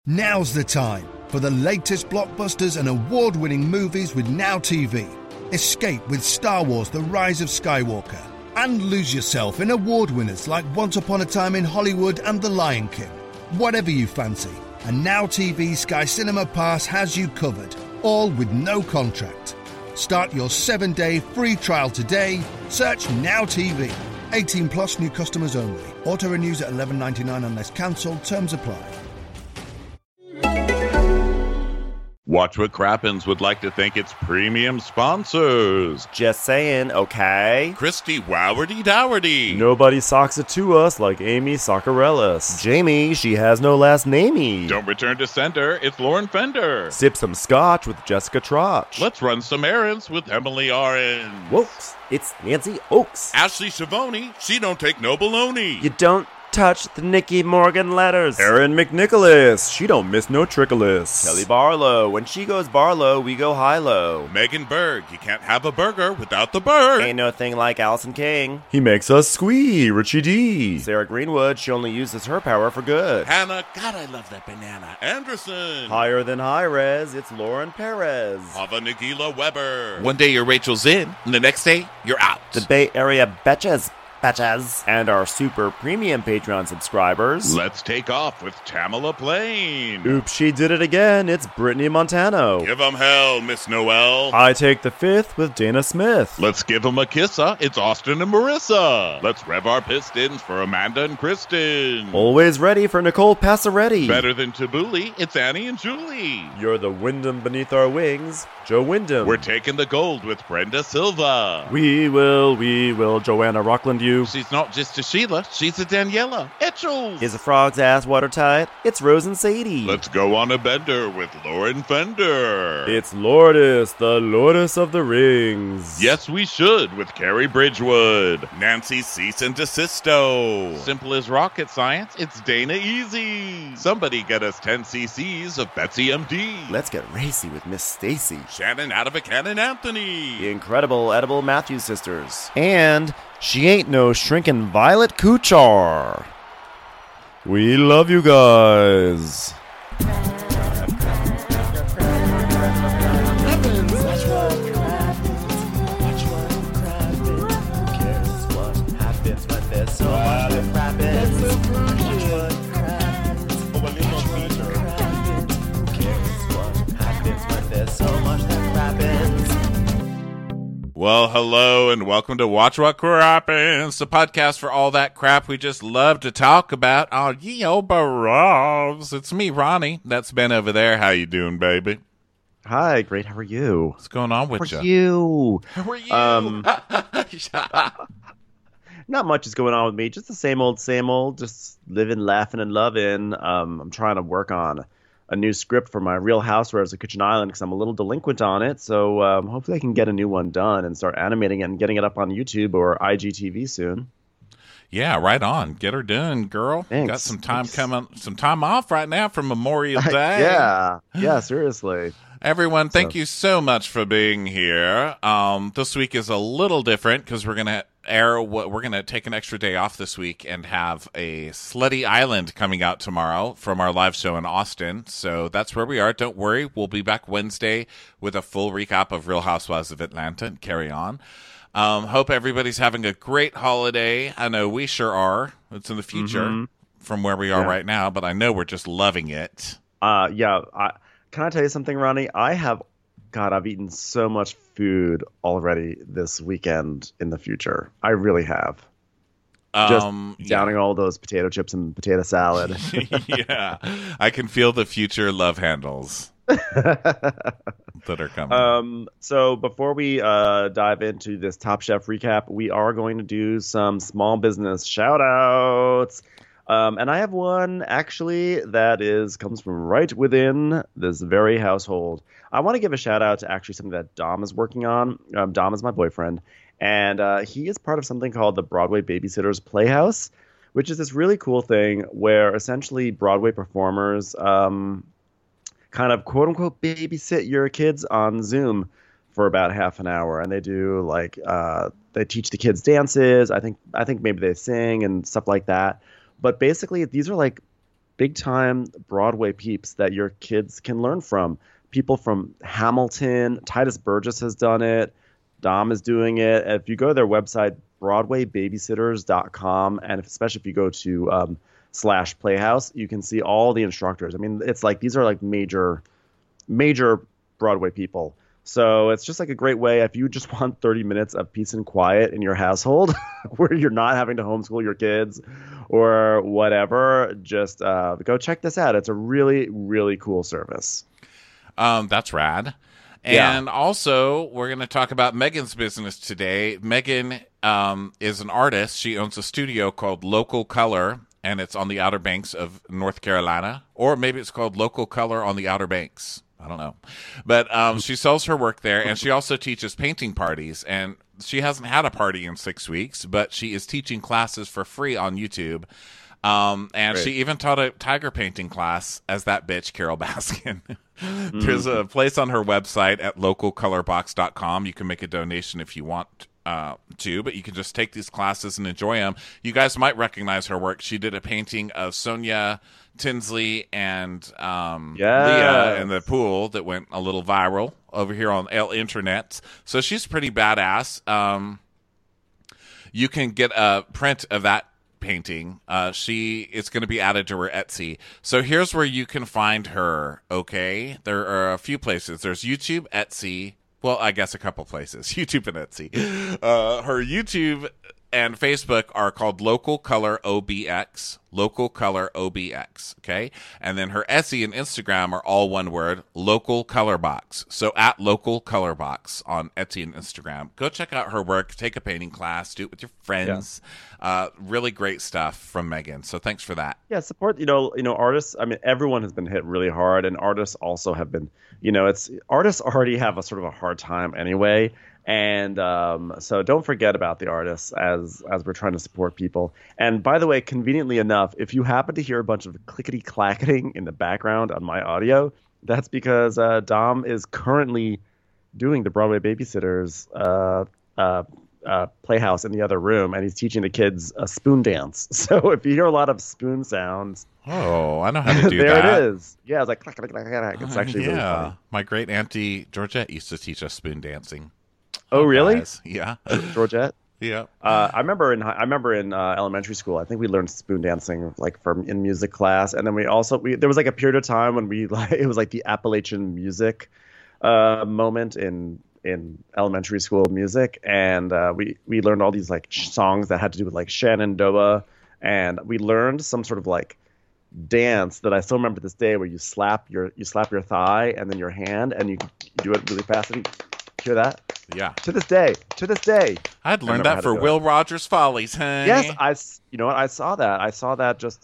Now's the time for the latest blockbusters and award-winning movies with Now TV. Escape with Star Wars: The Rise of Skywalker and lose yourself in award winners like Once Upon a Time in Hollywood and The Lion King. Whatever you fancy, a Now TV Sky Cinema Pass has you covered, all with no contract. Start your 7-day free trial today. Search Now TV. 18 plus, new customers only. Auto renews at $11.99 unless cancelled. Terms apply. Watch What Crappens would like to thank its premium sponsors. Just saying, okay? Christy Wowardy Dowardy. Nobody socks it to us like Amy Soccerellis. Jamie, she has no last namey. Don't return to sender, it's Lauren Fender. Sip some scotch with Jessica Trotch. Let's run some errands with Emily Orange. Whoops, it's Nancy Oakes. Ashley Shavoni, she don't take no baloney. You don't touch the Nicky Morgan letters. Erin McNicholas, she don't miss no trickolas. Kelly Barlow, when she goes Barlow, we go high-low. Megan Berg, you can't have a burger without the bird. Ain't no thing like Allison King. He makes us squee, Richie D. Sarah Greenwood, she only uses her power for good. Hannah, God, I love that banana. Anderson. Higher than high-res, it's Lauren Perez. Hava Nagila Weber. One day you're Rachel's in, and the next day you're out. The Bay Area Betches. And our super premium Patreon subscribers. Let's take off with Tamala Plain. Oops, she did it again. It's Brittany Montano. Give 'em hell, Miss Noel. I take the fifth with Dana Smith. Let's give 'em a kissa. It's Austin and Marissa. Let's rev our pistons for Amanda and Kristen. Always ready for Nicole Passaretti. Better than Tabbouleh, it's Annie and Julie. You're the Wyndham beneath our wings, Joe Wyndham. We're taking the gold with Brenda Silva. We will, Joanna Rockland you. She's not just a Sheila, she's a Daniela. Etchels. Is a frog's ass watertight? It's Rose and Sadie. Let's go on a bender with Lauren Fender. It's Lourdes, the Lourdes of the Rings. Yes, we should with Carrie Bridgewood. Nancy Cease and Desisto. Simple as rocket science, it's Dana Easy. Somebody get us 10 cc's of Betsy MD. Let's get racy with Miss Stacy. Shannon out of a cannon Anthony. The incredible Edible Matthews sisters. And she ain't no shrinking Violet Kuchar. We love you guys. Well, hello, and welcome to Watch What Crappens, the podcast for all that crap we just love to talk about on Ye Old Barrows. It's me, Ronnie. That's Ben over there. How you doing, baby? Hi, great. How are you? What's going on with you? How are you? Not much is going on with me. Just the same old, just living, laughing, and loving. I'm trying to work on a new script for my Real Housewives of Kitchen Island because I'm a little delinquent on it. So hopefully I can get a new one done and start animating it and getting it up on YouTube or IGTV soon. Yeah, right on. Get her done, girl. Thanks. Got some time some time off right now for Memorial Day. Yeah, seriously. Everyone, thank you so much for being here. This week is a little different because we're gonna take an extra day off this week and have a Slutty Island coming out tomorrow from our live show in Austin. So that's where we are. Don't worry, we'll be back Wednesday with a full recap of Real Housewives of Atlanta and carry on. Hope everybody's having a great holiday. I know we sure are. It's in the future from where we are right now, but I know we're just loving it. Can I tell you something, Ronnie? I've eaten so much food already this weekend in the future. I really have. Just downing all those potato chips and potato salad. Yeah. I can feel the future love handles that are coming. So before we dive into this Top Chef recap, we are going to do some small business shout-outs. And I have one, actually, that comes from right within this very household. I want to give a shout-out to actually something that Dom is working on. Dom is my boyfriend, and he is part of something called the Broadway Babysitters Playhouse, which is this really cool thing where essentially Broadway performers kind of quote-unquote babysit your kids on Zoom for about half an hour. And they do, they teach the kids dances. I think maybe they sing and stuff like that. But basically, these are big time Broadway peeps that your kids can learn from. People from Hamilton, Titus Burgess has done it. Dom is doing it. If you go to their website, BroadwayBabysitters.com, and especially if you go to /Playhouse, you can see all the instructors. I mean, it's like these are like major Broadway people. So it's just like a great way if you just want 30 minutes of peace and quiet in your household where you're not having to homeschool your kids or whatever, just go check this out. It's a really, really cool service. That's rad. And also, we're going to talk about Megan's business today. Megan is an artist. She owns a studio called Local Color, and it's on the Outer Banks of North Carolina. Or maybe it's called Local Color on the Outer Banks. I don't know. But she sells her work there, and she also teaches painting parties. And she hasn't had a party in 6 weeks, but she is teaching classes for free on YouTube. And Great. She even taught a tiger painting class as that bitch, Carol Baskin. There's a place on her website at localcolorbox.com. You can make a donation if you want to, but you can just take these classes and enjoy them. You guys might recognize her work. She did a painting of Sonia Tinsley and Leah in the pool that went a little viral over here on El Internet. So she's pretty badass. You can get a print of that painting. It's going to be added to her Etsy. So here's where you can find her. Okay, there are a few places. There's YouTube, Etsy. Well, I guess a couple places. YouTube and Etsy. Her YouTube and Facebook are called Local Color OBX. Local Color OBX. Okay, and then her Etsy and Instagram are all one word. Local Color Box. So at Local Color Box on Etsy and Instagram. Go check out her work. Take a painting class. Do it with your friends. Yeah. Really great stuff from Megan. So thanks for that. Yeah, support. Artists. I mean, everyone has been hit really hard, and artists also have been. Artists already have a sort of a hard time anyway. And so don't forget about the artists as we're trying to support people. And by the way, conveniently enough, if you happen to hear a bunch of clickety clacketing in the background on my audio, that's because Dom is currently doing the Broadway Babysitters Playhouse in the other room, and he's teaching the kids a spoon dance. So if you hear a lot of spoon sounds, I know how to do there that. There it is. Yeah, it's like clack, clack, clack, clack. It's actually really funny. My great auntie Georgette used to teach us spoon dancing. Oh, really? Guys. Yeah. Georgette? Yeah. I remember in elementary school, I think we learned spoon dancing in music class, and then there was like a period of time when it was like the Appalachian music moment in elementary school music, and we learned all these like songs that had to do with like Shenandoah, and we learned some sort of like dance that I still remember this day, where you slap your thigh and then your hand, and you do it really fast. And hear that? Yeah. To this day. I'd learned that for Will Rogers Follies, honey. Yes, I saw that. I saw that just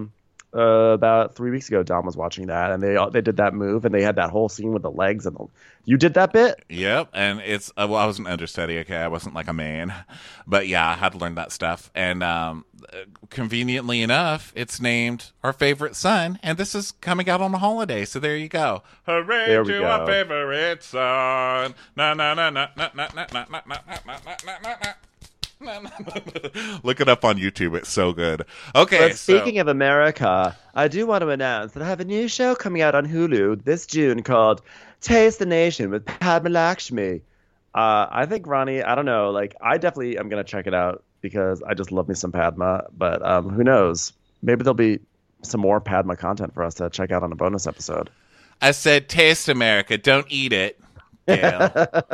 about 3 weeks ago. Dom was watching that, and they did that move, and they had that whole scene with the legs and you did that bit? Yep, and it's I was an understudy. Okay, I wasn't like a man, but yeah, I had to learn that stuff. And conveniently enough, it's named our favorite son, and this is coming out on a holiday. So there you go. Hooray to our favorite son! Na na na na na na na na na na na na. Look it up on YouTube. It's so good. Okay. But speaking of America, I do want to announce that I have a new show coming out on Hulu this June called Taste the Nation with Padma Lakshmi. I think, Ronnie, I don't know. Like, I definitely am going to check it out because I just love me some Padma. But who knows? Maybe there'll be some more Padma content for us to check out on a bonus episode. I said taste America. Don't eat it. Gail.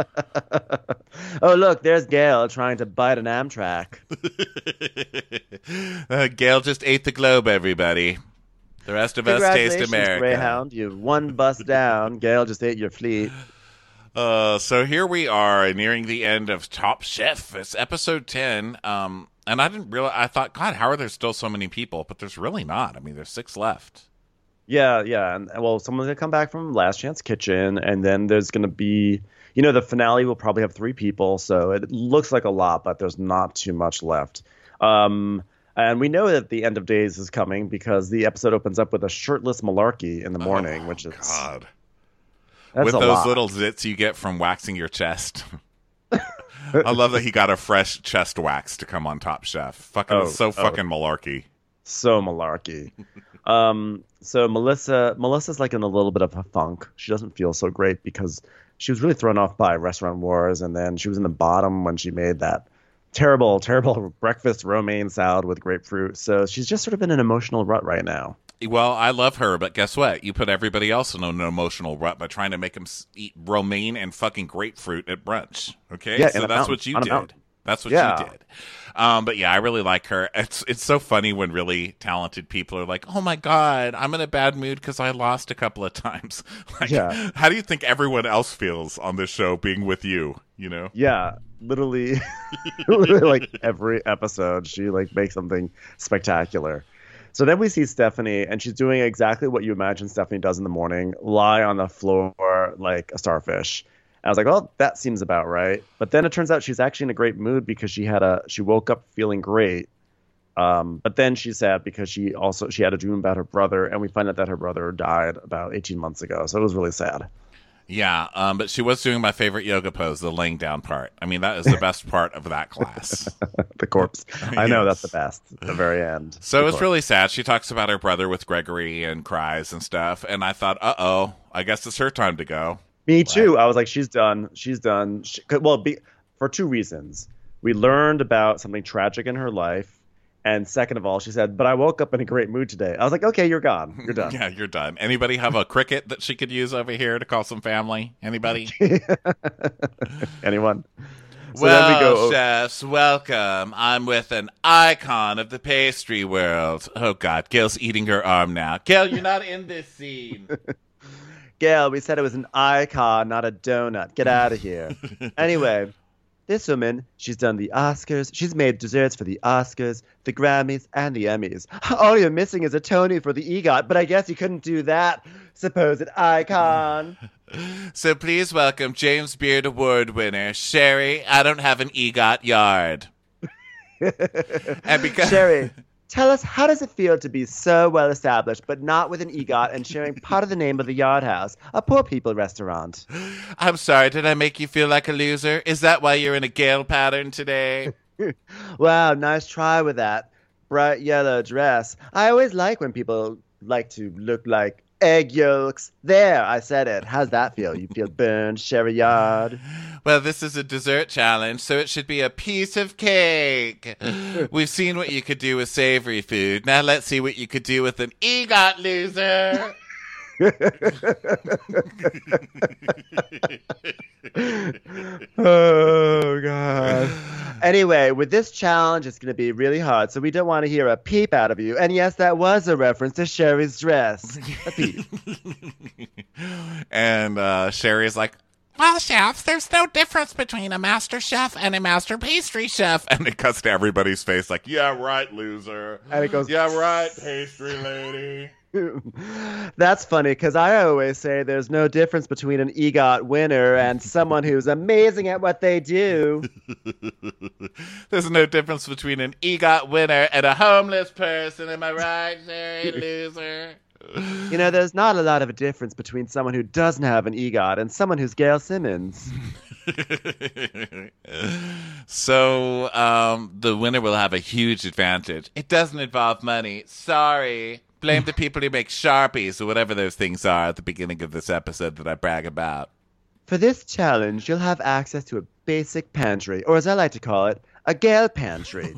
Oh, look, there's Gail trying to bite an Amtrak. Gail just ate the globe, everybody. The rest of us taste America. Greyhound, you one bus down. Gail just ate your fleet. So here we are nearing the end of Top Chef. It's episode 10. And I didn't realize, I thought, God, how are there still so many people? But there's really not. I mean, there's 6 left. Yeah. And well, someone's going to come back from Last Chance Kitchen, and then there's going to be, the finale will probably have 3 people, so it looks like a lot, but there's not too much left. And we know that the end of days is coming because the episode opens up with a shirtless Malarkey in the morning, which is... God. That's with a those lot. little zits you get from waxing your chest. I love that he got a fresh chest wax to come on Top Chef. Fucking Malarkey. So Malarkey. So Melissa's like in a little bit of a funk. She doesn't feel so great because she was really thrown off by Restaurant Wars, and then she was in the bottom when she made that terrible, terrible breakfast romaine salad with grapefruit. So she's just sort of in an emotional rut right now. Well, I love her, but guess what? You put everybody else in an emotional rut by trying to make them eat romaine and fucking grapefruit at brunch. Okay, Yeah, so that's what you did. That's what you did. But yeah, I really like her. It's so funny when really talented people are like, "Oh my god, I'm in a bad mood because I lost a couple of times." Like, Yeah. how do you think everyone else feels on this show being with you? You know? Yeah, literally, literally like every episode, she like makes something spectacular. So then we see Stephanie, and she's doing exactly what you imagine Stephanie does in the morning: lie on the floor like a starfish. And I was like, well, that seems about right. But then it turns out she's actually in a great mood because she woke up feeling great. But then she's sad because she had a dream about her brother, and we find out that her brother died about 18 months ago. So it was really sad. Yeah, but she was doing my favorite yoga pose, the laying down part. I mean, that is the best part of that class. The corpse. I know Yes. that's the best. At the very end. So The it's corpse. really sad. She talks about her brother with Gregory and cries and stuff. And I thought, uh-oh, I guess it's her time to go. Me too. I was like, she's done. For two reasons. We learned about something tragic in her life. And second of all, she said, but I woke up in a great mood today. I was like, okay, you're gone. You're done. Yeah, you're done. Anybody have a cricket that she could use over here to call some family? Anybody? Anyone? So well, then we go. chefs, welcome. I'm with an icon of the pastry world. Oh, God. Gail's eating her arm now. Gail, you're not in this scene. Gail, we said it was an icon, not a donut. Get out of here. Anyway, this woman, she's done the Oscars. She's made desserts for the Oscars, the Grammys, and the Emmys. All you're missing is a Tony for the EGOT, but I guess you couldn't do that, supposed icon. So please welcome James Beard Award winner, Sherry. I don't have an EGOT yard. And because Sherry, tell us, how does it feel to be so well established, but not with an EGOT and sharing part of the name of the Yard House, a poor people restaurant? I'm sorry, did I make you feel like a loser? Is that why you're in a Gale pattern today? Wow, nice try with that bright yellow dress. I always like when people like to look like egg yolks. There, I said it. How's that feel? You feel burned, Sherry Yard? Well, this is a dessert challenge, so it should be a piece of cake. We've seen what you could do with savory food. Now let's see what you could do with an EGOT loser. Oh, God. Anyway, with this challenge, it's going to be really hard, so we don't want to hear a peep out of you. And yes, that was a reference to Sherry's dress. A peep. And Sherry's like, well, chefs, there's no difference between a master chef and a master pastry chef. And it cuts to everybody's face like, yeah, right, loser. And it goes, yeah, right, pastry lady. That's funny, because I always say there's no difference between an EGOT winner and someone who's amazing at what they do. There's no difference between an EGOT winner and a homeless person. Am I right, Sherry, loser? You know, there's not a lot of a difference between someone who doesn't have an EGOT and someone who's Gail Simmons. So the winner will have a huge advantage. It doesn't involve money. Sorry. Blame the people who make Sharpies or whatever those things are at the beginning of this episode that I brag about. For this challenge, you'll have access to a basic pantry, or as I like to call it, a Gail pantry.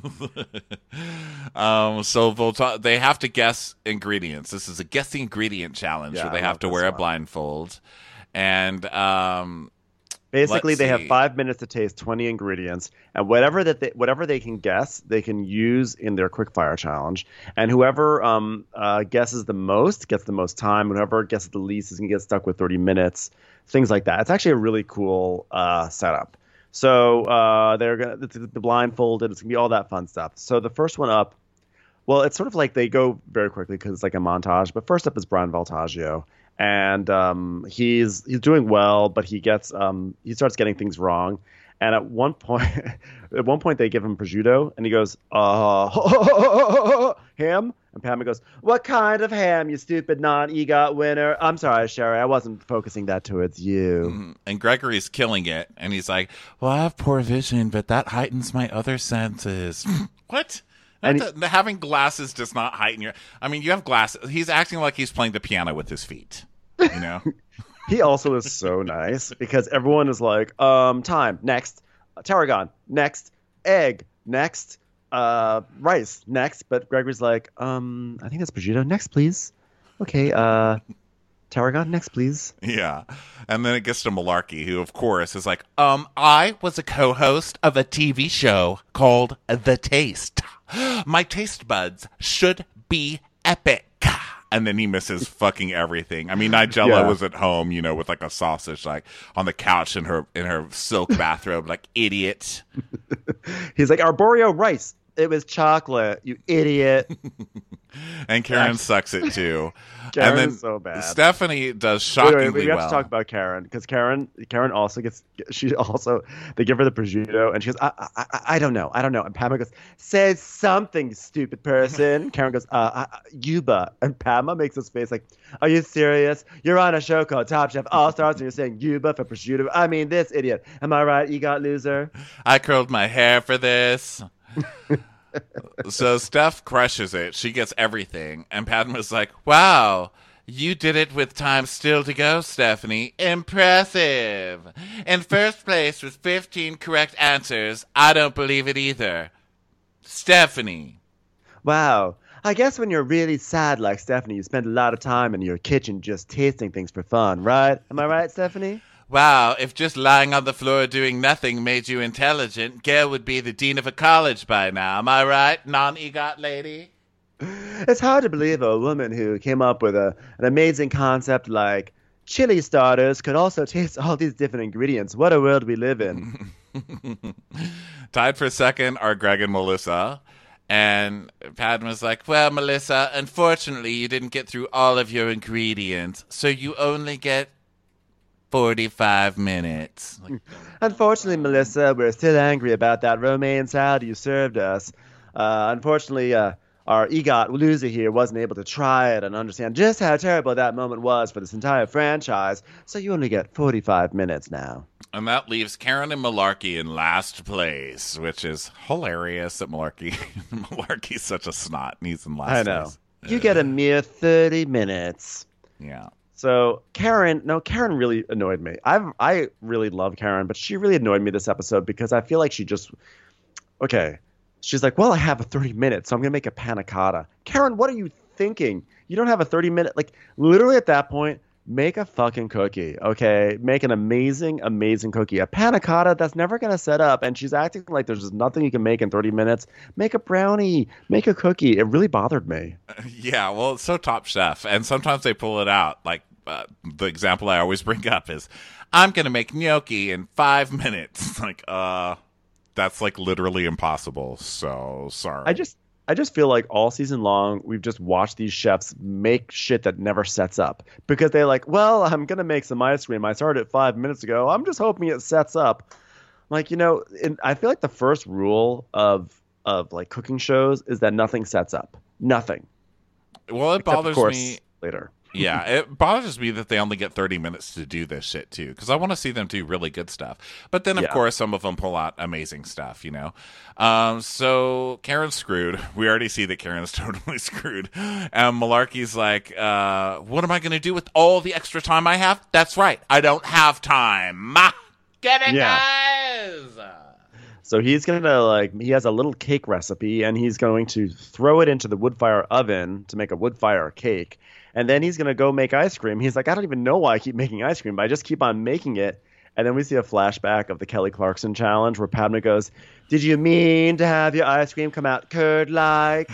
So they have to guess ingredients. This is a guess the ingredient challenge where they have to wear a blindfold. And basically, let's they have see. 5 minutes to taste 20 ingredients, and whatever they can guess, they can use in their quick fire challenge. And whoever guesses the most gets the most time. Whoever guesses the least is going to get stuck with 30 minutes. Things like that. It's actually a really cool setup. So they're gonna the blindfolded. It's gonna be all that fun stuff. So the first one up, well, it's sort of like they go very quickly because it's like a montage. But first up is Brian Voltaggio, and he's doing well, but he starts getting things wrong. And at one point they give him prosciutto, and he goes, ham. And Pamela goes, what kind of ham, you stupid non-EGOT winner? I'm sorry, Sherry, I wasn't focusing that towards you. And Gregory's killing it. And he's like, well, I have poor vision, but that heightens my other senses. What? And Having glasses does not heighten your. I mean, you have glasses. He's acting like he's playing the piano with his feet. You know. he also is so nice because everyone is like, time next, tarragon next, egg next, rice next. But Gregory's like, I think that's prosciutto next, please. Okay, tarragon next, please. Yeah. And then it gets to Malarkey, who, of course, is like, I was a co-host of a TV show called The Taste. My taste buds should be epic. And then he misses fucking everything. I mean, Nigella was at home, you know, with like a sausage, like on the couch in her silk bathrobe, like idiot. He's like, arboreal rice. It was chocolate, you idiot. And Karen sucks it too. Karen and then is so bad. Stephanie does shockingly we have well. to talk about Karen because Karen also gets. They give her the prosciutto and she goes, I don't know. And Padma goes, say something, stupid person. Karen goes, Yuba. And Padma makes this face like, are you serious? You're on a show called Top Chef All Stars and you're saying Yuba for prosciutto. I mean, this idiot. Am I right, EGOT loser? I curled my hair for this. So Steph crushes it. She gets everything. And Padma's like, wow, you did it with time still to go, Stephanie. Impressive. In first place with 15 correct answers. I don't believe it either. Stephanie. Wow. I guess when you're really sad like Stephanie, you spend a lot of time in your kitchen just tasting things for fun, right? Am I right, Stephanie? Wow, if just lying on the floor doing nothing made you intelligent, Gail would be the dean of a college by now. Am I right, non-EGOT lady? It's hard to believe a woman who came up with an amazing concept like chili starters could also taste all these different ingredients. What a world we live in. Tied for second are Greg and Melissa. And Padma's like, well, Melissa, unfortunately, you didn't get through all of your ingredients, so you only get 45 minutes. Unfortunately, Melissa, we're still angry about that romaine salad you served us. Unfortunately, our EGOT loser here wasn't able to try it and understand just how terrible that moment was for this entire franchise, so you only get 45 minutes now. And that leaves Karen and Malarkey in last place, which is hilarious that Malarkey's such a snot and he's in last place. I know. You get a mere 30 minutes. Yeah. So Karen really annoyed me. I really love Karen, but she really annoyed me this episode because I feel like she's like, well, I have a 30 minutes, so I'm going to make a panna cotta. Karen, what are you thinking? You don't have a 30-minute, like literally at that point, make a fucking cookie, okay? Make an amazing, amazing cookie. A panna cotta, that's never going to set up, and she's acting like there's just nothing you can make in 30 minutes. Make a brownie, make a cookie. It really bothered me. Yeah, well, it's so Top Chef, and sometimes they pull it out, like, the example I always bring up is, I'm going to make gnocchi in 5 minutes. Like, that's like literally impossible. So sorry. I just feel like all season long, we've just watched these chefs make shit that never sets up because they're like, well, I'm going to make some ice cream. I started 5 minutes ago. I'm just hoping it sets up. Like, you know, I feel like the first rule of like cooking shows is that nothing sets up. Nothing. Well, it bothers me later. Yeah, it bothers me that they only get 30 minutes to do this shit, too, because I want to see them do really good stuff. But then, of course, some of them pull out amazing stuff, you know? So Karen's screwed. We already see that Karen's totally screwed. And Malarkey's like, what am I going to do with all the extra time I have? That's right. I don't have time. Get it, guys? So he's going to, he has a little cake recipe, and he's going to throw it into the wood fire oven to make a wood fire cake. And then he's going to go make ice cream. He's like, I don't even know why I keep making ice cream, but I just keep on making it. And then we see a flashback of the Kelly Clarkson challenge where Padma goes, did you mean to have your ice cream come out curd-like?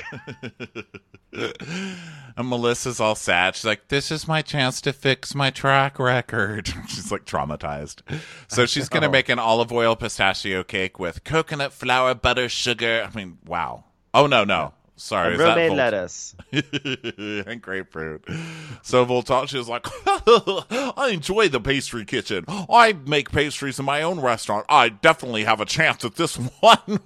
And Melissa's all sad. She's like, this is my chance to fix my track record. She's like traumatized. So she's going to make an olive oil pistachio cake with coconut flour, butter, sugar. I mean, wow. Oh, no. Sorry, and romaine lettuce. And grapefruit. So Voltaggio is like, I enjoy the pastry kitchen. I make pastries in my own restaurant. I definitely have a chance at this one.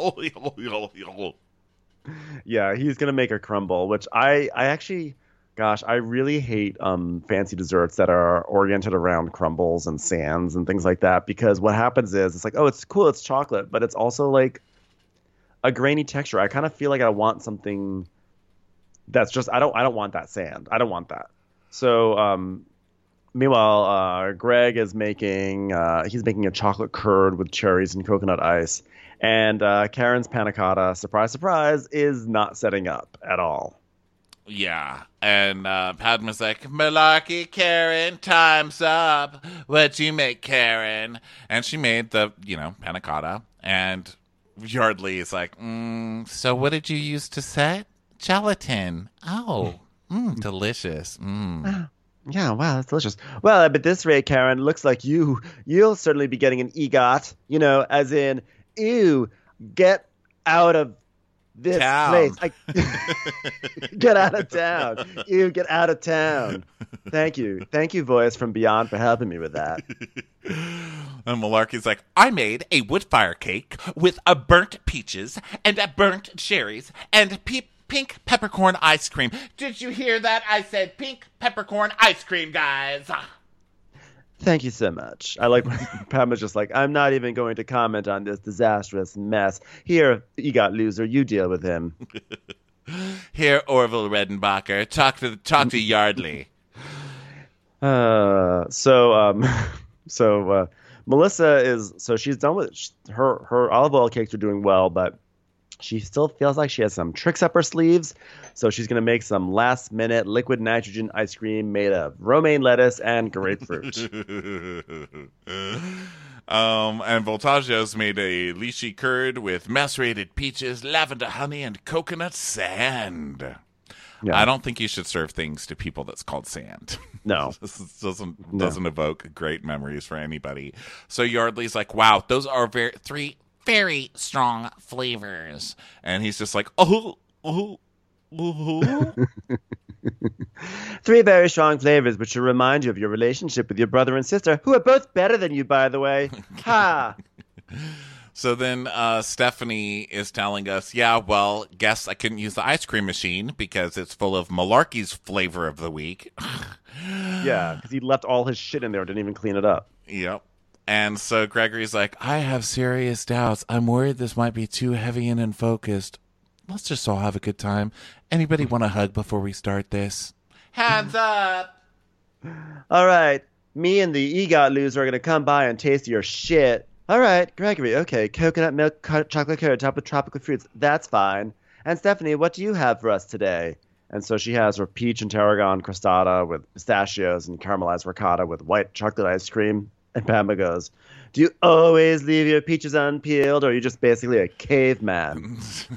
Yeah, he's going to make a crumble, which I actually, gosh, I really hate fancy desserts that are oriented around crumbles and sands and things like that, because what happens is it's like, oh, it's cool, it's chocolate, but it's also like a grainy texture. I kind of feel like I want something that's just I don't want that sand. I don't want that. So meanwhile, Greg is making he's making a chocolate curd with cherries and coconut ice, and Karen's panna cotta, surprise surprise, is not setting up at all. Yeah, and Padma's like, Malarkey, Karen, time's up. What'd you make, Karen? And she made the, panna cotta. And Yardley is like, so what did you use to set? Gelatin. Oh, delicious. Yeah, wow, that's delicious. Well, at this rate, Karen, looks like you'll certainly be getting an EGOT, as in, ew, get out of this town. Place. Get out of town. Ew, get out of town. Thank you. Thank you, voice from beyond, for helping me with that. And Malarkey's like, I made a wood fire cake with a burnt peaches and a burnt cherries and pink peppercorn ice cream. Did you hear that? I said pink peppercorn ice cream, guys. Thank you so much. I like when Padma's just like, I'm not even going to comment on this disastrous mess. Here, EGOT loser, you deal with him. Here, Orville Redenbacher, talk to Yardley. Melissa she's done with her olive oil cakes are doing well, but she still feels like she has some tricks up her sleeves. So she's going to make some last-minute liquid nitrogen ice cream made of romaine lettuce and grapefruit. And Voltaggio's made a lychee curd with macerated peaches, lavender honey, and coconut sand. Yeah. I don't think you should serve things to people that's called sand. No. This doesn't evoke great memories for anybody. So Yardley's like, wow, those are three very strong flavors. And he's just like, oh. Three very strong flavors, which should remind you of your relationship with your brother and sister, who are both better than you, by the way. Ha! So then Stephanie is telling us, yeah, well, guess I couldn't use the ice cream machine because it's full of Malarkey's flavor of the week. Yeah, because he left all his shit in there and didn't even clean it up. Yep. And so Gregory's like, I have serious doubts. I'm worried this might be too heavy and unfocused. Let's just all have a good time. Anybody want a hug before we start this? Hands up! All right. Me and the EGOT loser are going to come by and taste your shit. All right, Gregory. Okay, coconut milk, chocolate curd, topped with tropical fruits. That's fine. And Stephanie, what do you have for us today? And so she has her peach and tarragon crostata with pistachios and caramelized ricotta with white chocolate ice cream. And Padma goes, do you always leave your peaches unpeeled, or are you just basically a caveman?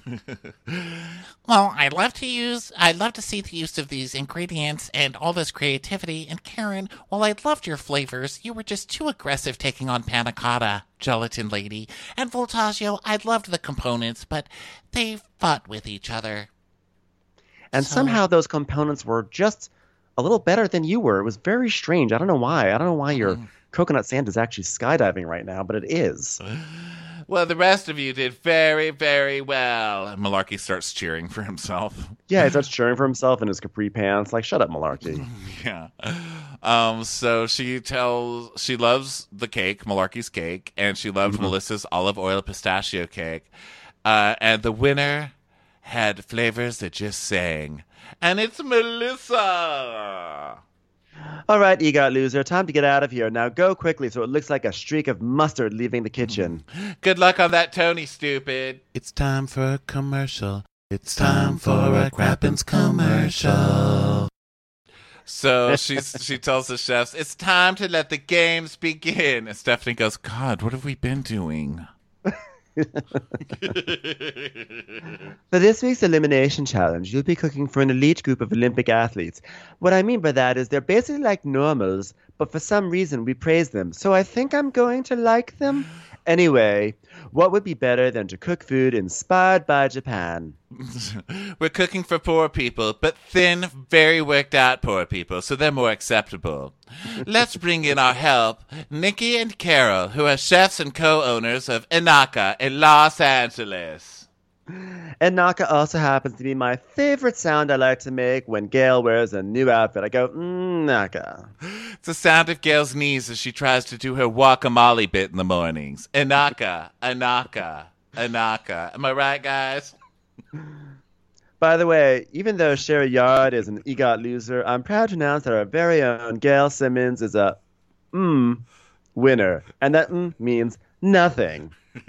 Well, I'd love to see the use of these ingredients and all this creativity. And Karen, while I loved your flavors, you were just too aggressive taking on panna cotta, gelatin lady. And Voltaggio, I loved the components, but they fought with each other. And somehow those components were just a little better than you were. It was very strange. I don't know why. I don't know why your coconut sand is actually skydiving right now, but it is. Well, the rest of you did very, very well. And Malarkey starts cheering for himself. Yeah, he starts cheering for himself in his capri pants. Like, shut up, Malarkey. Yeah. So she loves the cake, Malarkey's cake, and she loved Melissa's olive oil pistachio cake. And the winner had flavors that just sang. And it's Melissa! All right, EGOT loser, time to get out of here. Now go quickly so it looks like a streak of mustard leaving the kitchen. Good luck on that, Tony, stupid. It's time for a commercial. It's time for a Crappens commercial. So she tells the chefs, it's time to let the games begin. And Stephanie goes, God, what have we been doing? For this week's elimination challenge, you'll be cooking for an elite group of Olympic athletes. What I mean by that is they're basically like normals, but for some reason we praise them. So I think I'm going to like them. Anyway, what would be better than to cook food inspired by Japan? We're cooking for poor people, but thin, very worked out poor people, so they're more acceptable. Let's bring in our help, Nikki and Carol, who are chefs and co-owners of Inaka in Los Angeles. Inaka also happens to be my favorite sound I like to make when Gail wears a new outfit. I go, Naka. It's the sound of Gail's knees as she tries to do her guacamole bit in the mornings. Inaka, Inaka. Anaka. Am I right, guys? By the way, even though Sherry Yard is an EGOT loser, I'm proud to announce that our very own Gail Simmons is a winner. And that means nothing.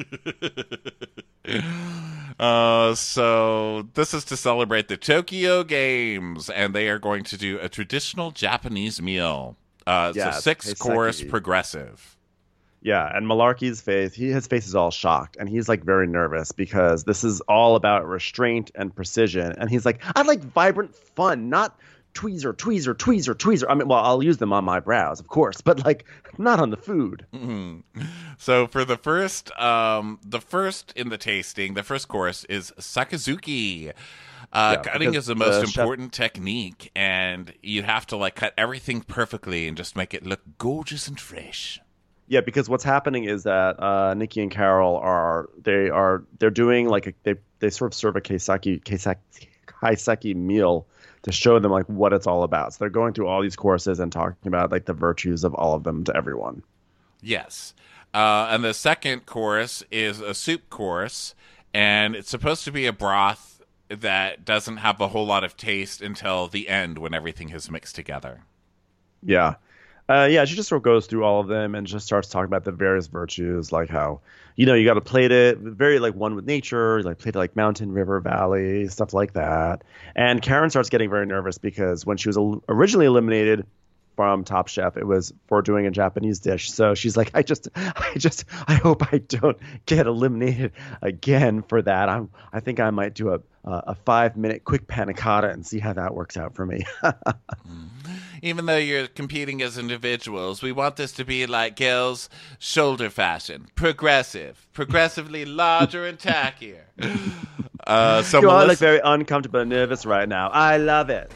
So this is to celebrate the Tokyo Games, and they are going to do a traditional Japanese meal. It's a 6-course progressive. Yeah, and Malarkey's face, his face is all shocked, and he's like very nervous because this is all about restraint and precision. And he's like, I like vibrant fun, not tweezer. I mean, well, I'll use them on my brows, of course, but like not on the food. Mm-hmm. So for the first in the tasting, the first course is Sakazuki. Cutting is the most important technique, and you have to like cut everything perfectly and just make it look gorgeous and fresh. Yeah, because what's happening is that Nikki and Carol they're doing like they sort of serve a kaiseki meal to show them like what it's all about. So they're going through all these courses and talking about like the virtues of all of them to everyone. Yes, and the second course is a soup course, and it's supposed to be a broth that doesn't have a whole lot of taste until the end when everything is mixed together. Yeah. She just sort of goes through all of them and just starts talking about the various virtues, like how, you got to plate it very like one with nature, like plate it like mountain, river, valley, stuff like that. And Karen starts getting very nervous because when she was originally eliminated from Top Chef, it was for doing a Japanese dish. So she's like, I hope I don't get eliminated again for that. I think I might do a 5-minute quick panna cotta and see how that works out for me. Even though you're competing as individuals, we want this to be like Gail's shoulder fashion. Progressively larger and tackier. You all look very uncomfortable and nervous right now. I love it.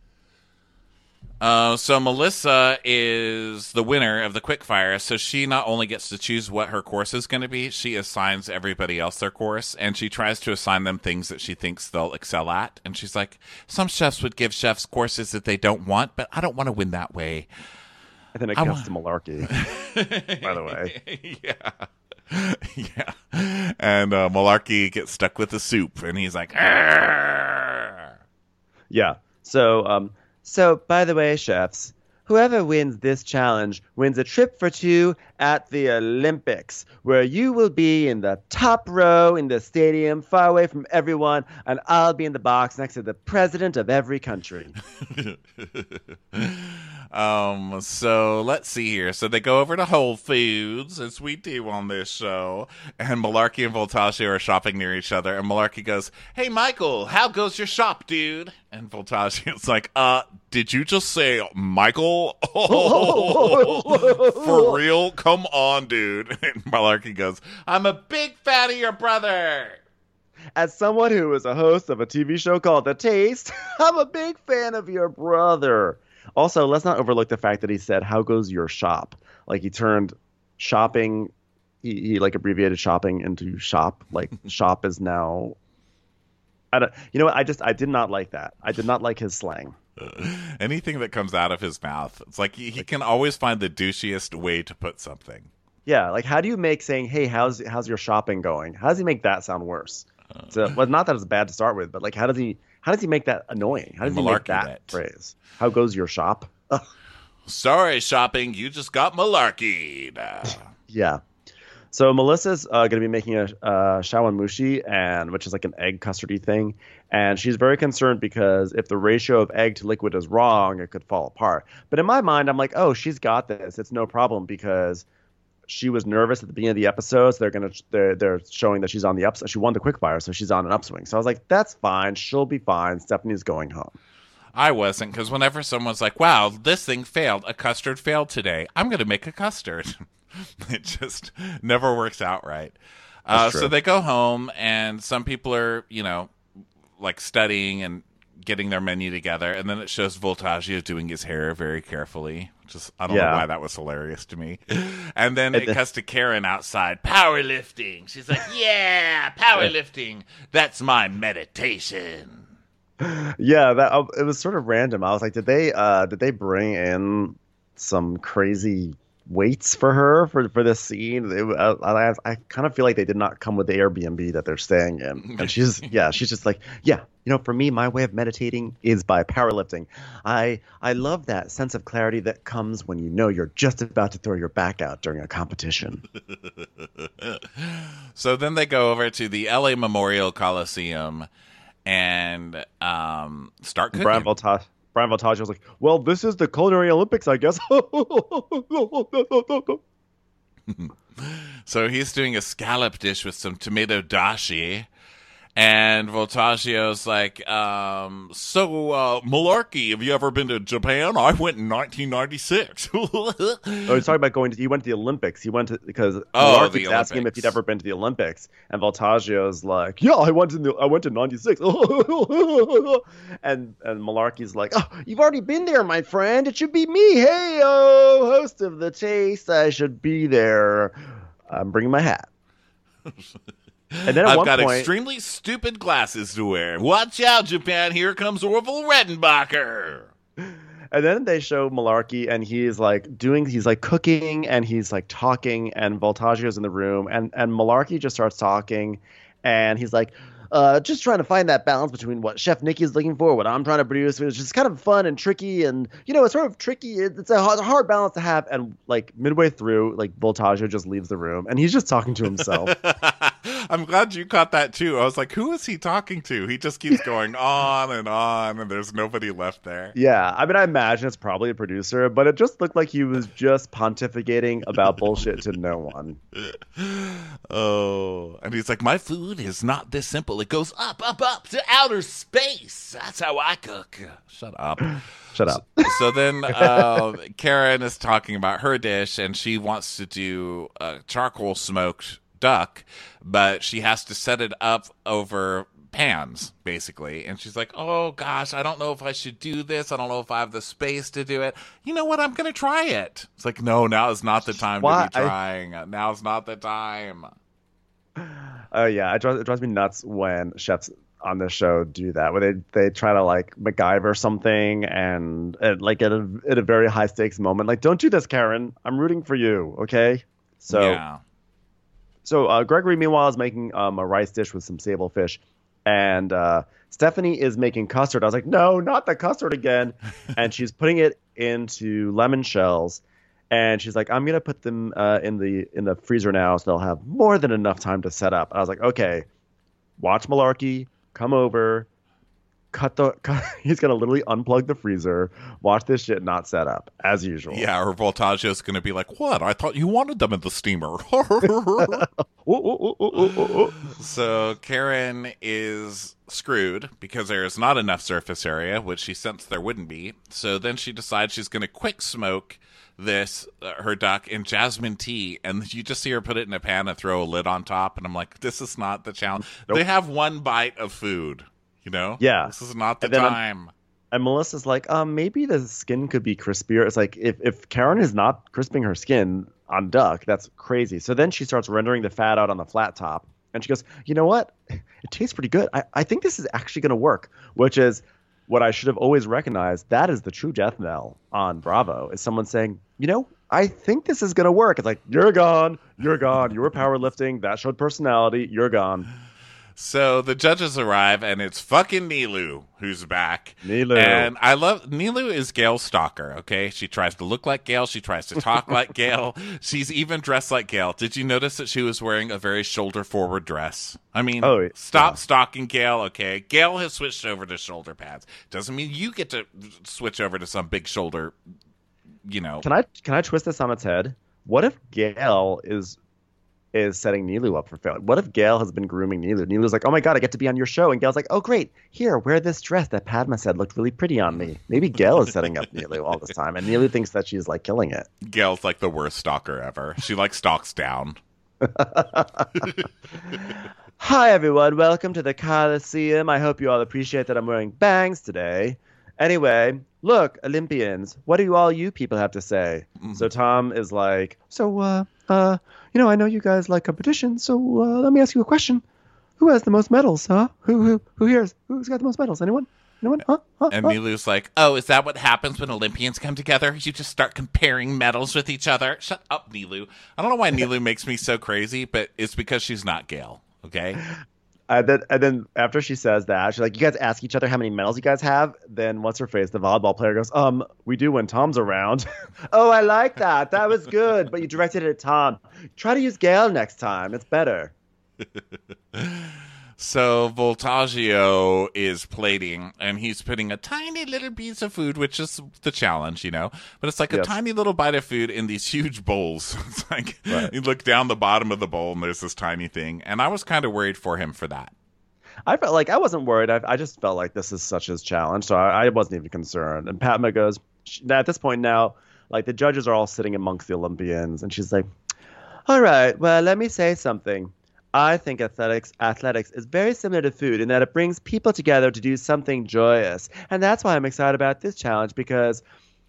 So Melissa is the winner of the quickfire, so she not only gets to choose what her course is going to be, she assigns everybody else their course, and she tries to assign them things that she thinks they'll excel at. And she's like, some chefs would give chefs courses that they don't want, but I don't want to win that way. And then it comes to Malarkey, by the way. Yeah. And Malarkey gets stuck with the soup, and he's like, argh! Yeah. So, by the way, chefs, whoever wins this challenge wins a trip for 2 at the Olympics, where you will be in the top row in the stadium, far away from everyone, and I'll be in the box next to the president of every country. So let's see here. So they go over to Whole Foods, as we do on this show, and Malarkey and Voltaggio are shopping near each other, and Malarkey goes, hey, Michael, how goes your shop, dude? And Voltaggio's like, did you just say Michael? For real? Come on, dude. And Malarkey goes, I'm a big fan of your brother. As someone who is a host of a TV show called The Taste, I'm a big fan of your brother. Also, let's not overlook the fact that he said, how goes your shop? Like he turned shopping, he like abbreviated shopping into shop. Like shop is now, you know what? I did not like that. I did not like his slang. Anything that comes out of his mouth, it's like he can always find the douchiest way to put something. Yeah, like how do you make saying, hey, how's your shopping going? How does he make that sound worse? So, well, not that it's bad to start with, but like how does he make that annoying? How does he make that phrase? How goes your shop? Ugh. Sorry, shopping, you just got malarkeyed. Yeah. So Melissa's going to be making a shawanmushi, which is like an egg custardy thing, and she's very concerned because if the ratio of egg to liquid is wrong, it could fall apart. But in my mind, I'm like, oh, she's got this. It's no problem because she was nervous at the beginning of the episode. So they're showing that she's on the upswing. She won the quickfire, so she's on an upswing. So I was like, that's fine. She'll be fine. Stephanie's going home. I wasn't, because whenever someone's like, wow, this thing failed, a custard failed today, I'm going to make a custard. It just never works out right. So they go home, and some people are, like studying and getting their menu together, and then it shows Voltaggio doing his hair very carefully. I don't know why that was hilarious to me. And then it cuts to Karen outside, powerlifting. She's like, yeah, powerlifting. That's my meditation. Yeah, it was sort of random. I was like, did they bring in some crazy weights for her for this scene. I kind of feel like they did not come with the Airbnb that they're staying in. And she's just like, yeah, for me, my way of meditating is by powerlifting. I love that sense of clarity that comes when you're just about to throw your back out during a competition. So then they go over to the LA Memorial Coliseum and start cooking. Brian Voltaggio was like, well, this is the Culinary Olympics, I guess. So he's doing a scallop dish with some tomato dashi. And Voltaggio's like, Malarkey, have you ever been to Japan? I went in 1996. Oh, he's talking about he went to the Olympics. Because Malarkey was asking him if he'd ever been to the Olympics. And Voltaggio's like, yeah, I went to 96. and Malarkey's like, oh, you've already been there, my friend. It should be me. Hey, host of the taste. I should be there. I'm bringing my hat. And then I've got extremely stupid glasses to wear. Watch out, Japan. Here comes Orville Redenbacher. And then they show Malarkey, and he's like cooking, and he's like talking, and Voltaggio's in the room, and Malarkey just starts talking, and he's like, just trying to find that balance between what Chef Nikki's looking for, what I'm trying to produce. It's just kind of fun and tricky, and it's sort of tricky. It's a hard balance to have. And like midway through, like Voltaggio just leaves the room, and he's just talking to himself. I'm glad you caught that too. I was like, who is he talking to? He just keeps going on, and there's nobody left there. Yeah, I mean, I imagine it's probably a producer, but it just looked like he was just pontificating about bullshit to no one. Oh, and he's like, my food is not this simple. It goes up to outer space. That's how I cook. Shut up. So then Karen is talking about her dish, and she wants to do a charcoal smoked duck, but she has to set it up over pans, basically. And she's like, oh, gosh, I don't know if I should do this. I don't know if I have the space to do it. You know what? I'm going to try it. It's like, no, now is not the time to be trying. Now's not the time. Yeah, it drives me nuts when chefs on the show do that, where they try to like MacGyver something and like at a very high stakes moment. Like, don't do this, Karen. I'm rooting for you, okay? So, yeah. So Gregory, meanwhile, is making a rice dish with some sable fish, and Stephanie is making custard. I was like, no, not the custard again. And she's putting it into lemon shells. And she's like, I'm going to put them in the freezer now so they'll have more than enough time to set up. And I was like, okay, watch Malarkey, come over, he's going to literally unplug the freezer, watch this shit not set up, as usual. Yeah, or Voltaggio's going to be like, what? I thought you wanted them in the steamer. So Karen is screwed because there is not enough surface area, which she sensed there wouldn't be. So then she decides she's going to quick smoke her duck in jasmine tea, and you just see her put it in a pan and throw a lid on top, and I'm like, this is not the challenge. Nope. They have one bite of food, Yeah. This is not the time. And Melissa's like, maybe the skin could be crispier. It's like, if Karen is not crisping her skin on duck, that's crazy. So then she starts rendering the fat out on the flat top, and she goes, you know what? It tastes pretty good. I think this is actually going to work, which is what I should have always recognized. That is the true death knell on Bravo, is someone saying, I think this is going to work. It's like, you're gone. You were powerlifting. That showed personality. You're gone. So the judges arrive, and it's fucking Nilu who's back. Nilu. And I love Nilu is Gail's stalker, okay? She tries to look like Gail. She tries to talk like Gail. She's even dressed like Gail. Did you notice that she was wearing a very shoulder-forward dress? I mean, stop stalking Gail, okay? Gail has switched over to shoulder pads. Doesn't mean you get to switch over to some big shoulder, Can I twist this on its head? What if Gail is setting Nilu up for failure? What if Gail has been grooming Nilu? Nilu's like, oh my god, I get to be on your show. And Gail's like, oh great, here, wear this dress that Padma said looked really pretty on me. Maybe Gail is setting up Nilu all this time, and Nilu thinks that she's like killing it. Gail's like the worst stalker ever. She like stalks down. Hi everyone, welcome to the Coliseum. I hope you all appreciate that I'm wearing bangs today. Anyway, look, Olympians, what do all you people have to say? Mm-hmm. So Tom is like, I know you guys like competition, so let me ask you a question. Who has the most medals, huh? Who's got the most medals? Anyone? No one? Huh? Huh? And Huh? Nilu's like, oh, is that what happens when Olympians come together? You just start comparing medals with each other? Shut up, Nilu. I don't know why Nilu makes me so crazy, but it's because she's not Gale, okay? And then after she says that, she's like, you guys ask each other how many medals you guys have. Then what's her face? The volleyball player goes, we do when Tom's around. Oh, I like that. That was good. But you directed it at Tom. Try to use Gale next time. It's better. So Voltaggio is plating, and he's putting a tiny little piece of food, which is the challenge, but it's like a Yes. tiny little bite of food in these huge bowls. It's like you look down the bottom of the bowl, and there's this tiny thing. And I was kind of worried for him for that. I felt like I wasn't worried. I just felt like this is such his challenge, so I wasn't even concerned. And Padma goes, at this point now, like the judges are all sitting amongst the Olympians, and she's like, all right, well, let me say something. I think athletics is very similar to food in that it brings people together to do something joyous. And that's why I'm excited about this challenge because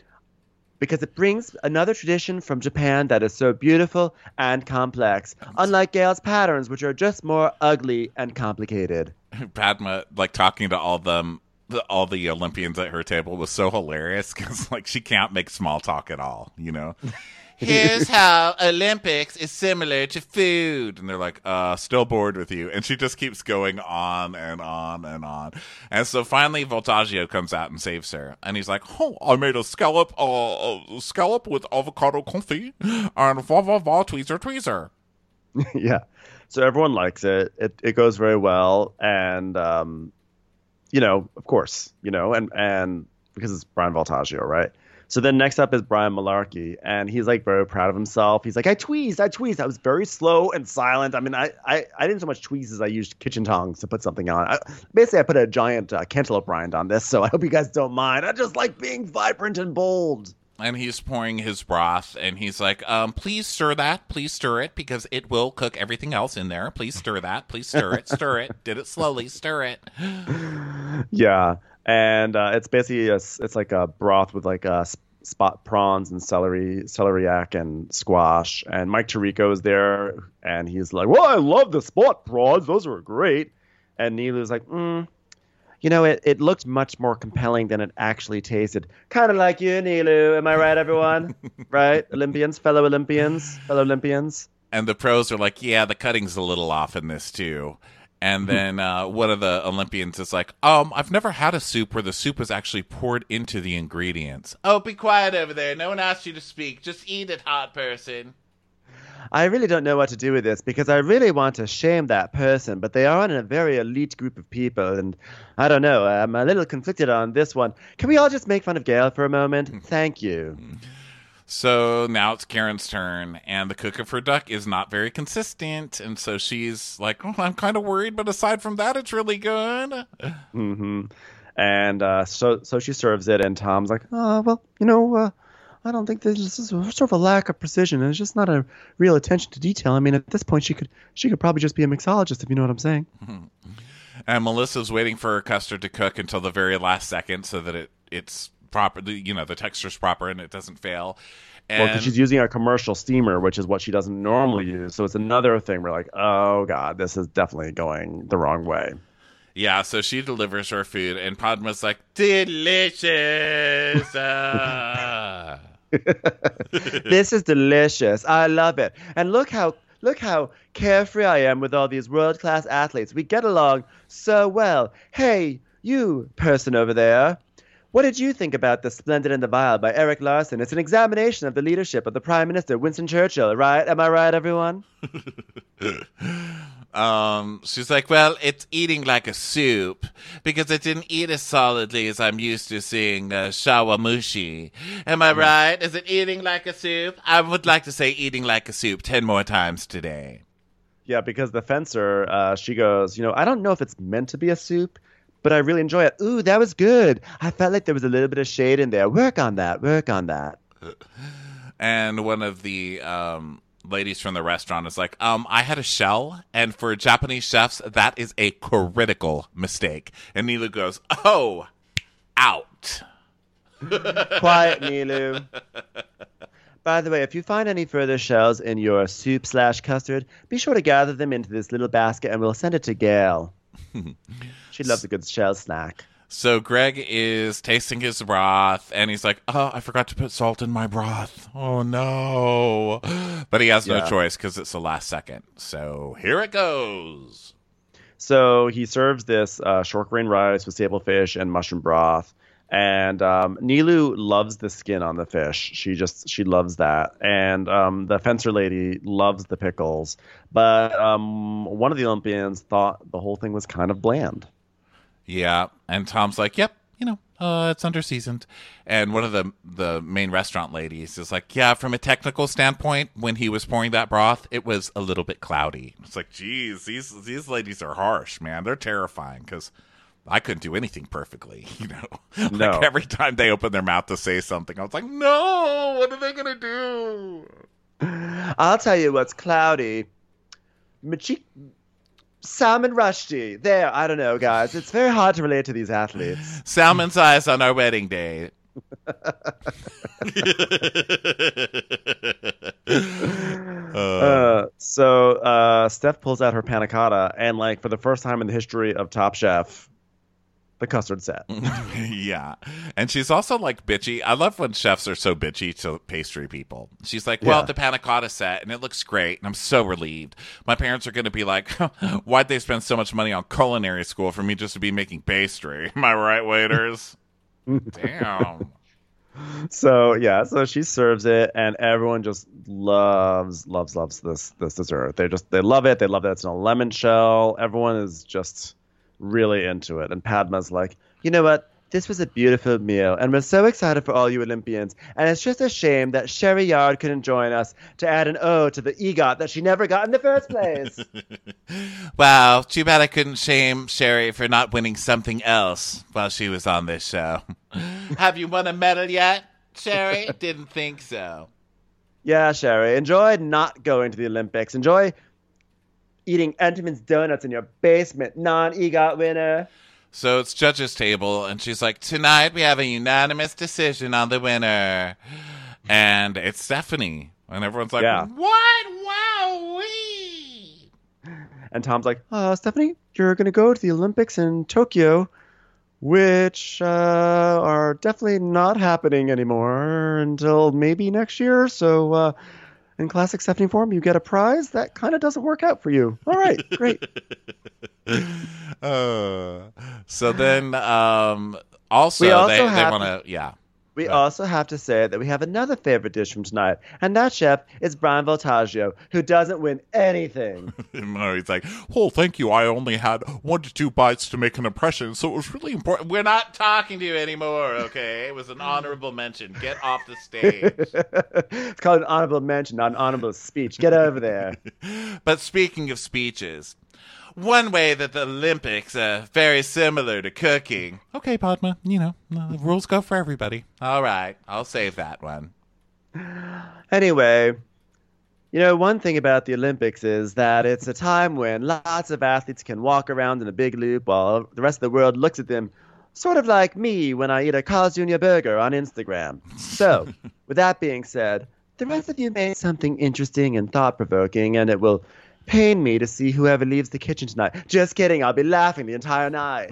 it brings another tradition from Japan that is so beautiful and complex, unlike Gale's patterns, which are just more ugly and complicated. Padma, like talking to all the Olympians at her table was so hilarious because like she can't make small talk at all, Here's how Olympics is similar to food. And they're like, still bored with you. And she just keeps going on and on and on. And so finally Voltaggio comes out and saves her. And he's like, oh, I made a scallop with avocado confit and tweezer. Yeah. So everyone likes it. It goes very well. And, of course, and because it's Brian Voltaggio, right? So then next up is Brian Malarkey, and he's like very proud of himself. He's like, I tweezed. I was very slow and silent. I mean, I didn't so much tweeze as I used kitchen tongs to put something on. I put a giant cantaloupe rind on this, so I hope you guys don't mind. I just like being vibrant and bold. And he's pouring his broth, and he's like, please stir that. Please stir it, because it will cook everything else in there. Please stir that. Please stir it. Stir it. Did it slowly. Stir it. Yeah. And it's basically it's like a broth with like spot prawns and celeriac and squash. And Mike Tirico is there, and he's like, well, I love the spot prawns. Those were great. And Nilu's like, it looked much more compelling than it actually tasted. Kind of like you, Nilu. Am I right, everyone? Right? Fellow Olympians. And the pros are like, yeah, the cutting's a little off in this, too. And then one of the Olympians is like, I've never had a soup where the soup was actually poured into the ingredients. Oh, be quiet over there. No one asked you to speak. Just eat it, hot person. I really don't know what to do with this because I really want to shame that person, but they are in a very elite group of people, and I don't know. I'm a little conflicted on this one. Can we all just make fun of Gale for a moment? Thank you. So now it's Karen's turn, and the cook of her duck is not very consistent, and so she's like, I'm kind of worried, but aside from that, it's really good. Mm-hmm. And so she serves it, and Tom's like, I don't think this is sort of a lack of precision. It's just not a real attention to detail. I mean, at this point, she could probably just be a mixologist, if you know what I'm saying. And Melissa's waiting for her custard to cook until the very last second so that it's proper, the texture's proper and it doesn't fail. And because she's using a commercial steamer, which is what she doesn't normally use. So it's another thing we're like, oh, God, this is definitely going the wrong way. Yeah, so she delivers her food, and Padma's like, delicious! This is delicious. I love it. And look how carefree I am with all these world-class athletes. We get along so well. Hey, you person over there. What did you think about The Splendid and the Vile by Eric Larson? It's an examination of the leadership of the Prime Minister, Winston Churchill, right? Am I right, everyone? She's like, well, it's eating like a soup because it didn't eat as solidly as I'm used to seeing shawamushi. Am I right? Is it eating like a soup? I would like to say eating like a soup 10 more times today. Yeah, because the fencer, she goes, I don't know if it's meant to be a soup, but I really enjoy it. Ooh, that was good. I felt like there was a little bit of shade in there. Work on that. And one of the ladies from the restaurant is like, I had a shell, and for Japanese chefs, that is a critical mistake. And Nilu goes, oh, out. Quiet, Nilu. By the way, if you find any further shells in your soup/custard, be sure to gather them into this little basket, and we'll send it to Gale. She loves a good shell snack. So Greg is tasting his broth, and he's like, "Oh, I forgot to put salt in my broth. Oh no!" But he has no choice because it's the last second. So here it goes. So he serves this short grain rice with sable fish and mushroom broth. And Nilu loves the skin on the fish. She loves that. And the fencer lady loves the pickles. But one of the Olympians thought the whole thing was kind of bland. Yeah, and Tom's like, "Yep, it's under-seasoned." And one of the main restaurant ladies is like, "Yeah, from a technical standpoint, when he was pouring that broth, it was a little bit cloudy." It's like, geez, these ladies are harsh, man. They're terrifying because I couldn't do anything perfectly, No. Like every time they open their mouth to say something, I was like, "No, what are they gonna do?" I'll tell you what's cloudy. Salman Rushdie. There, I don't know, guys. It's very hard to relate to these athletes. Salmon's eyes on our wedding day. So Steph pulls out her panna cotta, and like for the first time in the history of Top Chef, the custard set. Yeah. And she's also like bitchy. I love when chefs are so bitchy to pastry people. She's like, "Well, the panna cotta set, and it looks great, and I'm so relieved. My parents are going to be like, why'd they spend so much money on culinary school for me just to be making pastry? Am I right, waiters?" Damn. So she serves it, and everyone just loves this dessert. They love it. They love that it's in a lemon shell. Everyone is just really into it. And Padma's like, "You know what? This was a beautiful meal, and we're so excited for all you Olympians. And it's just a shame that Sherry Yard couldn't join us to add an O to the EGOT that she never got in the first place." Wow, too bad I couldn't shame Sherry for not winning something else while she was on this show. Have you won a medal yet, Sherry? Didn't think so. Yeah, Sherry. Enjoy not going to the Olympics. Enjoy eating Entenmann's donuts in your basement, non-EGOT winner. So it's judge's table, and she's like, "Tonight we have a unanimous decision on the winner." And it's Stephanie. And everyone's like, "What? Wow-wee!" And Tom's like, "Stephanie, you're going to go to the Olympics in Tokyo, which are definitely not happening anymore until maybe next year. So in classic Stephanie form, you get a prize. That kind of doesn't work out for you. All right, great." So then also they want to, We also have to say that we have another favorite dish from tonight, and that chef is Brian Voltaggio, who doesn't win anything. He's like, "Oh, thank you. I only had 1 to 2 bites to make an impression, so it was really important." We're not talking to you anymore, okay? It was an honorable mention. Get off the stage. It's called an honorable mention, not an honorable speech. Get over there. But speaking of speeches, one way that the Olympics are very similar to cooking. Okay, Padma, the rules go for everybody. All right, I'll save that one. Anyway, one thing about the Olympics is that it's a time when lots of athletes can walk around in a big loop while the rest of the world looks at them, sort of like me when I eat a Carl's Jr. burger on Instagram. So, with that being said, the rest of you made something interesting and thought-provoking, and it will pain me to see whoever leaves the kitchen tonight. Just kidding. I'll be laughing the entire night.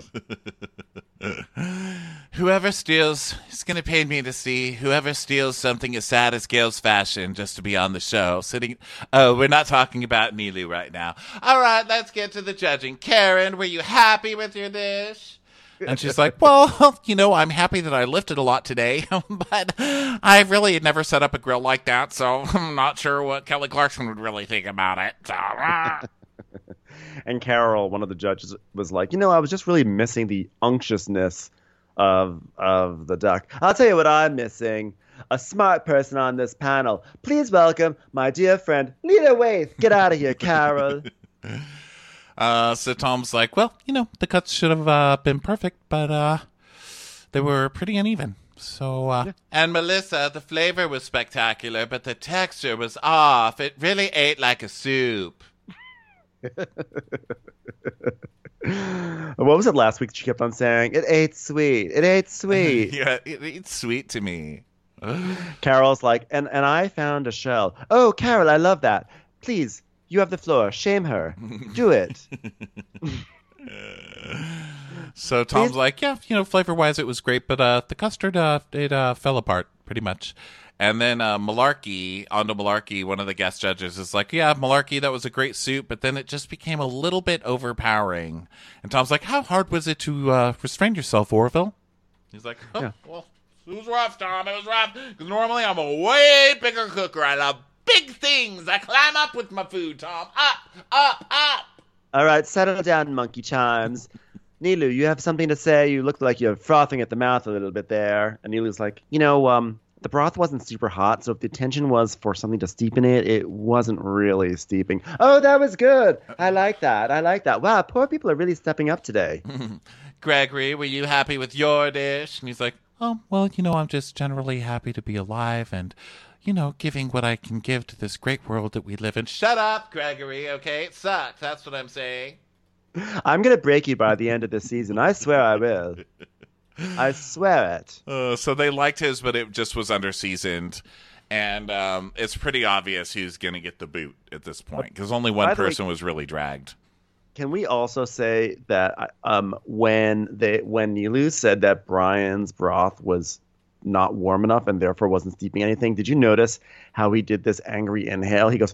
Whoever steals, it's going to pain me to see whoever steals something as sad as Gail's fashion just to be on the show. We're not talking about Nilu right now. All right, let's get to the judging. Karen, were you happy with your dish? And she's like, "Well, I'm happy that I lifted a lot today, but I really had never set up a grill like that, so I'm not sure what Kelly Clarkson would really think about it." So, And Carol, one of the judges, was like, "I was just really missing the unctuousness of the duck. I'll tell you what I'm missing. A smart person on this panel. Please welcome my dear friend, Lita Waithe. Get out of here, Carol." So Tom's like, "Well, the cuts should have been perfect, but they were pretty uneven." So, and Melissa, the flavor was spectacular, but the texture was off. It really ate like a soup. What was it last week? She kept on saying, "It ate sweet. It ate sweet." Yeah, it's sweet to me. Carol's like, and I found a shell. "Oh, Carol, I love that. Please, you have the floor. Shame her. Do it." So Tom's like, yeah, flavor-wise it was great, but the custard, it fell apart pretty much. And then Malarkey, one of the guest judges, is like, yeah, Malarkey, that was a great soup, but then it just became a little bit overpowering. And Tom's like, how hard was it to restrain yourself, Orville? He's like, well, it was rough, Tom. It was rough. Because normally I'm a way bigger cooker. I love big things. I climb up with my food, Tom. Up. All right, settle down, Monkey Chimes. Nilu, you have something to say? You look like you're frothing at the mouth a little bit there. And Nilu's like, the broth wasn't super hot, so if the intention was for something to steep in it, it wasn't really steeping. Oh, that was good. I like that. Wow, poor people are really stepping up today. Gregory, were you happy with your dish? And he's like, oh, well, I'm just generally happy to be alive and, giving what I can give to this great world that we live in. Shut up, Gregory, okay? It sucks. That's what I'm saying. I'm going to break you by the end of the season. I swear I will. I swear it. So they liked his, but it just was under-seasoned. And it's pretty obvious who's going to get the boot at this point, because only one person was really dragged. Can we also say that when Nilu said that Brian's broth was not warm enough and therefore wasn't steeping anything, did you notice how he did this angry inhale? He goes,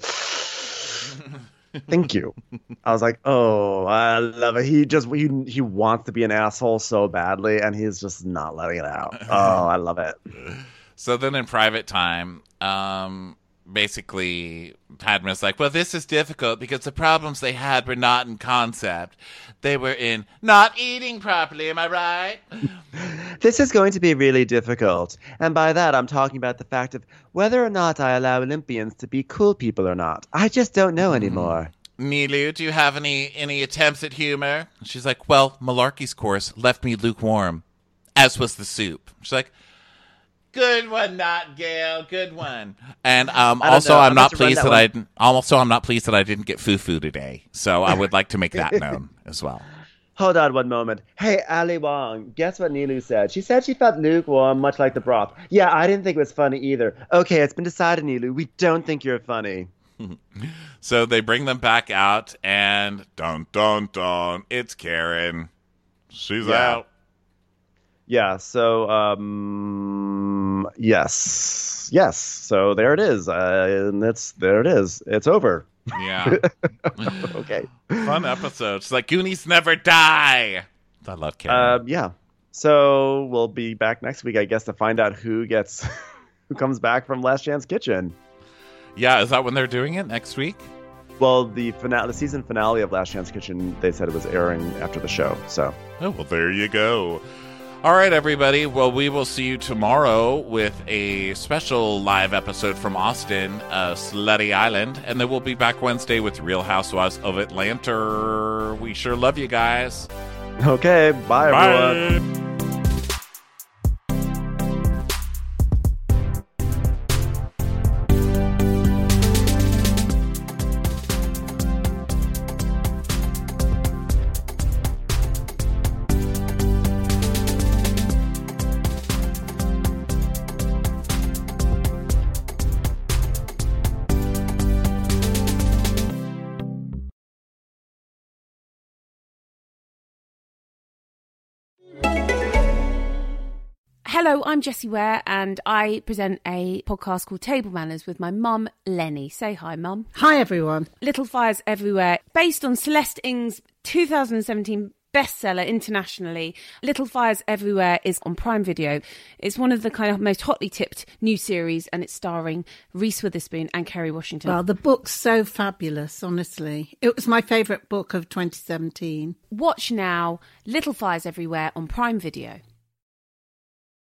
thank you. I was like, oh, I love it. He wants to be an asshole so badly, and he's just not letting it out. Oh, I love it. So then in private time, basically Padma's like, well, this is difficult because the problems they had were not in concept. They were in not eating properly. Am I right? This is going to be really difficult. And by that, I'm talking about the fact of whether or not I allow Olympians to be cool people or not. I just don't know anymore. Nilu, do you have any attempts at humor? She's like, well, Malarkey's course left me lukewarm, as was the soup. She's like, good one, Not Gail. Good one. And I'm not pleased that I didn't get fufu today. So I would like to make that known as well. Hold on one moment. Hey, Ali Wong, guess what Nilu said? She said she felt lukewarm, much like the broth. Yeah, I didn't think it was funny either. Okay, it's been decided, Nilu. We don't think you're funny. So they bring them back out, and dun, dun, dun, it's Karen. She's out. Yeah, so, yes. So there it is. And there it is. It's over. Yeah. Okay. Fun episode. It's like Goonies never die. I love Karen. Yeah. So we'll be back next week, I guess, to find out who comes back from Last Chance Kitchen. Yeah, is that when they're doing it, next week? Well, the season finale of Last Chance Kitchen, they said it was airing after the show. So. Oh, well, there you go. All right, everybody. Well, we will see you tomorrow with a special live episode from Austin, Slutty Island. And then we'll be back Wednesday with Real Housewives of Atlanta. We sure love you guys. Okay. Bye, everyone. Hello, I'm Jessie Ware and I present a podcast called Table Manners with my mum, Lenny. Say hi, Mum. Hi, everyone. Little Fires Everywhere, based on Celeste Ng's 2017 bestseller internationally. Little Fires Everywhere is on Prime Video. It's one of the kind of most hotly tipped new series, and it's starring Reese Witherspoon and Kerry Washington. Well, the book's so fabulous, honestly. It was my favourite book of 2017. Watch now, Little Fires Everywhere on Prime Video.